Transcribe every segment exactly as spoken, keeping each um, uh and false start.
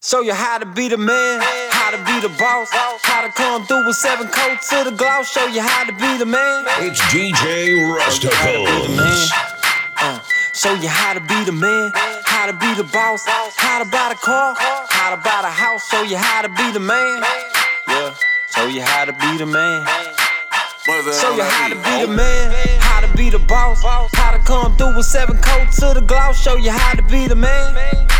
Show you how to be the man, how to be the boss, how to come through with seven coats to the gloss. Show you how to be the man. It's D J Rusticles. Uh, show you how to be the man, how to be the boss, how to buy the car, how to buy the house. Show you how to be the man. Yeah, show you how to be the man. Show you how to be the man, how to be the boss, how to come through with seven coats to the gloss. Show you how to be the man.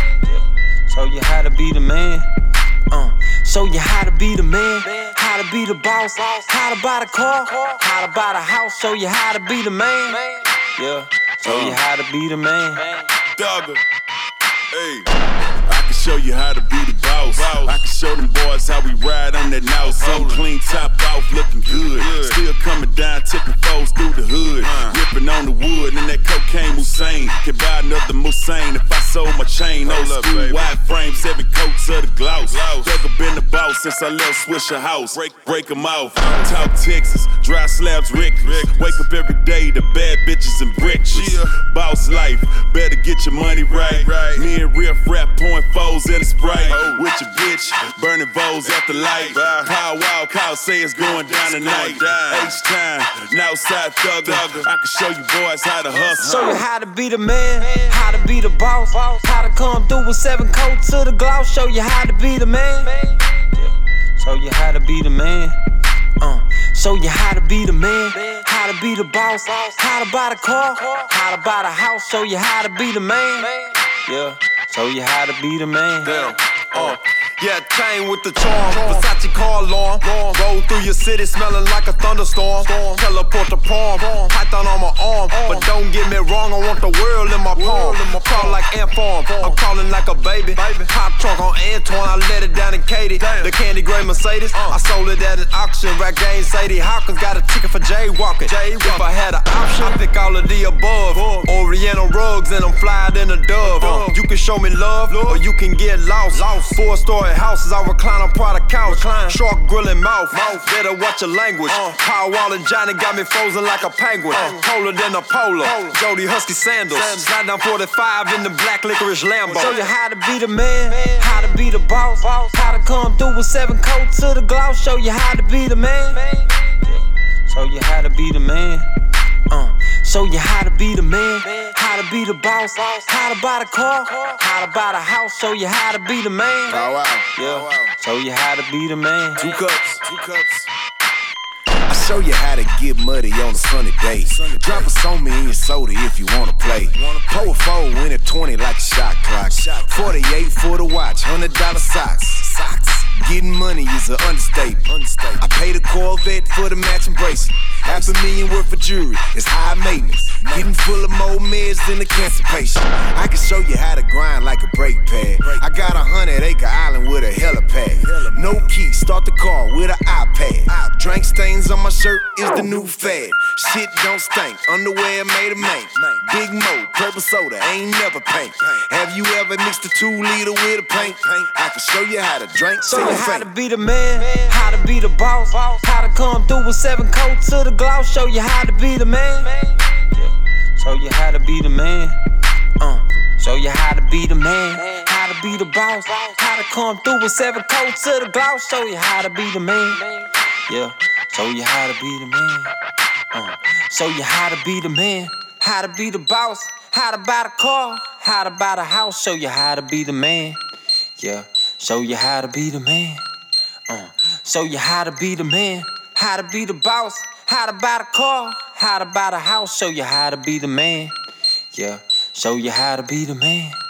Show you how to be the man. Uh, show you how to be the man, how to be the boss, how to buy the car, how to buy the house. Show you how to be the man. Yeah, show you how to be the man. Dogger, hey, I can show you how to be the boss. I can show them boys how we ride on that now. Some clean top off, looking good. Still coming down, tipping foes through the hood. Ripping on the wood, and that cocaine Hussein. Can buy another Hussein if I sold my chain. Old school, wide frame, seven coats of the gloss. Dug up in the boss since I left Swisher House. Break, break them off. Talk Texas, dry slabs reckless. Wake up every day to bad bitches and breakfast. Boss life, better get your money right. Me and Riff Rap pouring foes in a Sprite. With your bitch, burning bowls at the light. Power Wow, Kyle say it's going down tonight. H-time, Northside Thugger. I can show you boys how to hustle. Show you how to be the man, how to be the boss, how to come through with seven coats to the gloss. Show you how to be the man. Show you how to be the man. Uh, show you how to be the man, how to be the boss, how to buy the car, how to buy the house. Show you how to be the man. Yeah, show you how to be the man. Damn. Uh, yeah, chain with the charm, Versace car alarm. Roll through your city smelling like a thunderstorm. Teleport to palm, python on my arm. But don't get me wrong, I want the world in my palm. Call like Ant Farm, I'm calling like a baby. Hot trunk on Antoine, I let it down in Katie. The candy gray Mercedes, I sold it at an auction. Rap game Sadie Hawkins got a ticket for jaywalking. If I had an option, I pick all of the above. Oriental rugs and I'm flyer than a dove. Uh, you can show me love, or you can get lost. Four-story houses, I recline on product couch. Shark grilling mouth, better watch your language. Power Wall and Johnny got me frozen like a penguin. Polar than a polar, Jody Husky sandals. Slide down forty-five in the black licorice Lambo. Show you how to be the man, how to be the boss, how to come through with seven coats to the gloss. Show you how to be the man. Show you how to be the man. Uh, show you how to be the man, how to be the boss, how to buy the car, how to buy the house. Show you how to be the man. Bow wow. Yeah, show you how to be the man. Two cups, two cups. I show you how to get muddy on a sunny day. Drop a on me in your soda if you wanna play. Pour a four, win a twenty like a shot clock. forty-eight for the watch, one hundred dollar socks. Socks. Getting money is an understatement. I paid a Corvette for the matching bracelet. Half a million worth of jewelry, it's high maintenance. Getting full of more meds than a cancer patient. I can show you how to grind like a brake pad. I got a hundred acre island with a helipad. No key, start the car with an iPad. Drink stains on my shirt is the new fad. Shit don't stink, underwear made of mink. Big Mo, purple soda, ain't never paint. Have you ever mixed a two liter with a paint? I can show you how to drink. Show you how to be the man, how to be the boss, how to come through with seven coats to the gloss. Show you how to be the man. Show you how to be the man. Uh, show you how to be the man, how to be the boss, how to come through with seven coats to the gloss. Show you how to be the man. Yeah, show you how to be the man. Uh, show you how to be the man, how to be the boss, how to buy the car, how to buy the house. Show you how to be the man. Yeah, show you how to be the man. Uh, show you how to be the man, how to be the boss, how to buy the car, how to buy the house. Show you how to be the man. Yeah, show you how to be the man.